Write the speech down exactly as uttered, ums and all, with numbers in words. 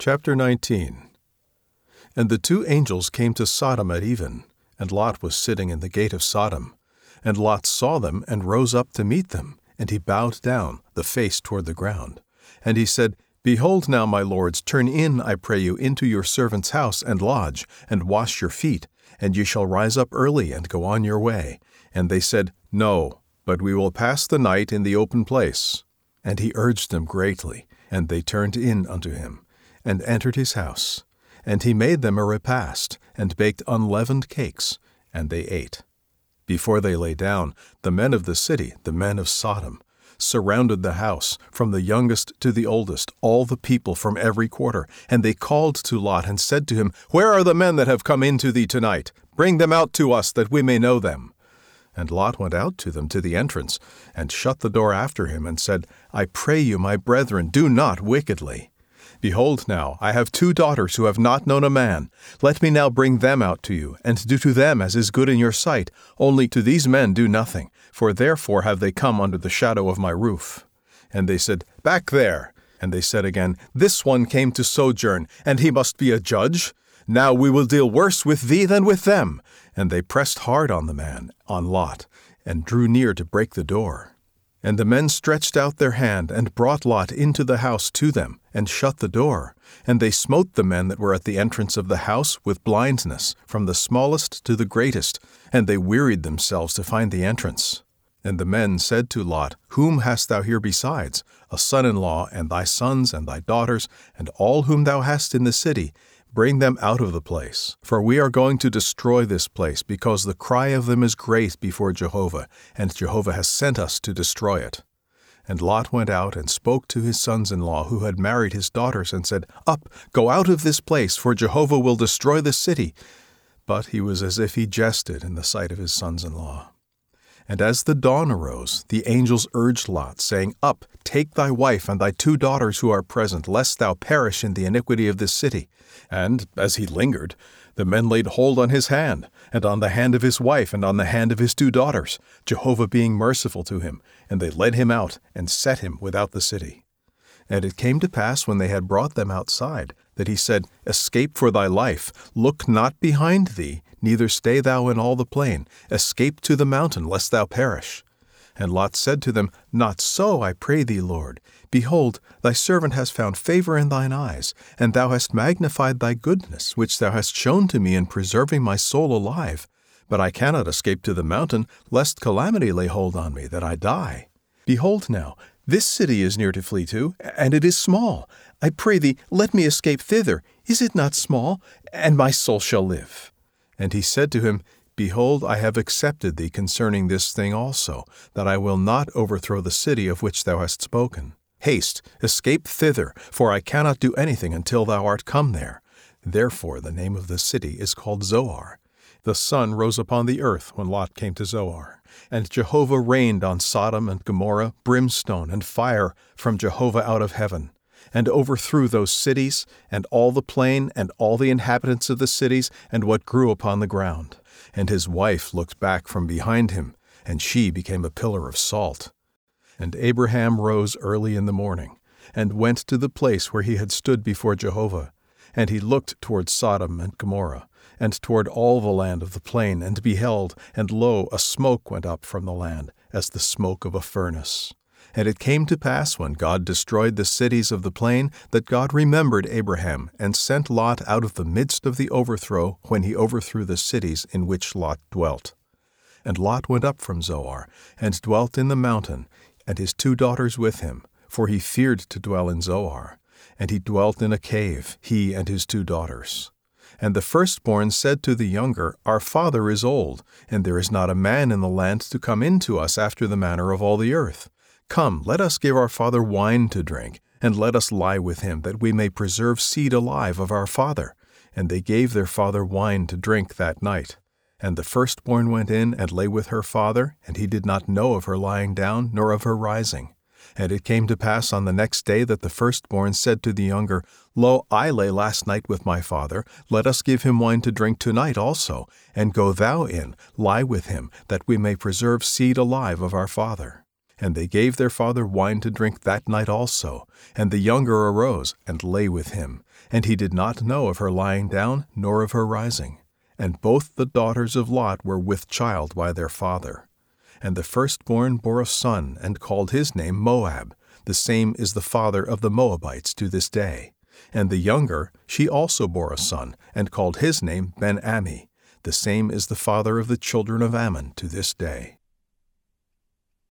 Chapter nineteen. And the two angels came to Sodom at even, and Lot was sitting in the gate of Sodom. And Lot saw them, and rose up to meet them, and he bowed down, the face toward the ground. And he said, Behold now, my lords, turn in, I pray you, into your servant's house, and lodge, and wash your feet, and ye shall rise up early, and go on your way. And they said, No, but we will pass the night in the open place. And he urged them greatly, and they turned in unto him, and entered his house. And he made them a repast, and baked unleavened cakes, and they ate. Before they lay down, the men of the city, the men of Sodom, surrounded the house, from the youngest to the oldest, all the people from every quarter. And they called to Lot, and said to him, Where are the men that have come in to thee tonight? Bring them out to us, that we may know them. And Lot went out to them to the entrance, and shut the door after him, and said, I pray you, my brethren, do not wickedly. Behold now, I have two daughters who have not known a man. Let me now bring them out to you, and do to them as is good in your sight. Only to these men do nothing, for therefore have they come under the shadow of my roof. And they said, Back there. And they said again, This one came to sojourn, and he must be a judge. Now we will deal worse with thee than with them. And they pressed hard on the man, on Lot, and drew near to break the door. And the men stretched out their hand, and brought Lot into the house to them, and shut the door. And they smote the men that were at the entrance of the house with blindness, from the smallest to the greatest, and they wearied themselves to find the entrance. And the men said to Lot, Whom hast thou here besides? A son-in-law, and thy sons, and thy daughters, and all whom thou hast in the city. Bring them out of the place, for we are going to destroy this place, because the cry of them is great before Jehovah, and Jehovah has sent us to destroy it. And Lot went out and spoke to his sons-in-law, who had married his daughters, and said, Up, go out of this place, for Jehovah will destroy the city. But he was as if he jested in the sight of his sons-in-law. And as the dawn arose, the angels urged Lot, saying, Up, take thy wife and thy two daughters who are present, lest thou perish in the iniquity of this city. And, as he lingered, the men laid hold on his hand, and on the hand of his wife, and on the hand of his two daughters, Jehovah being merciful to him, and they led him out, and set him without the city. And it came to pass, when they had brought them outside, that he said, Escape for thy life, look not behind thee, neither stay thou in all the plain. Escape to the mountain, lest thou perish. And Lot said to them, Not so, I pray thee, Lord. Behold, thy servant has found favor in thine eyes, and thou hast magnified thy goodness, which thou hast shown to me in preserving my soul alive. But I cannot escape to the mountain, lest calamity lay hold on me, that I die. Behold now, this city is near to flee to, and it is small. I pray thee, let me escape thither. Is it not small? And my soul shall live. And he said to him, Behold, I have accepted thee concerning this thing also, that I will not overthrow the city of which thou hast spoken. Haste, escape thither, for I cannot do anything until thou art come there. Therefore the name of the city is called Zoar. The sun rose upon the earth when Lot came to Zoar. And Jehovah rained on Sodom and Gomorrah brimstone and fire from Jehovah out of heaven, and overthrew those cities, and all the plain, and all the inhabitants of the cities, and what grew upon the ground. And his wife looked back from behind him, and she became a pillar of salt. And Abraham rose early in the morning, and went to the place where he had stood before Jehovah. And he looked toward Sodom and Gomorrah, and toward all the land of the plain, and beheld, and lo, a smoke went up from the land, as the smoke of a furnace. And it came to pass, when God destroyed the cities of the plain, that God remembered Abraham, and sent Lot out of the midst of the overthrow, when he overthrew the cities in which Lot dwelt. And Lot went up from Zoar, and dwelt in the mountain, and his two daughters with him, for he feared to dwell in Zoar. And he dwelt in a cave, he and his two daughters. And the firstborn said to the younger, Our father is old, and there is not a man in the land to come in to us after the manner of all the earth. Come, let us give our father wine to drink, and let us lie with him, that we may preserve seed alive of our father. And they gave their father wine to drink that night. And the firstborn went in and lay with her father, and he did not know of her lying down, nor of her rising. And it came to pass on the next day that the firstborn said to the younger, Lo, I lay last night with my father. Let us give him wine to drink tonight also, and go thou in, lie with him, that we may preserve seed alive of our father. And they gave their father wine to drink that night also. And the younger arose and lay with him. And he did not know of her lying down, nor of her rising. And both the daughters of Lot were with child by their father. And the firstborn bore a son, and called his name Moab. The same is the father of the Moabites to this day. And the younger, she also bore a son, and called his name Ben-Ammi. The same is the father of the children of Ammon to this day.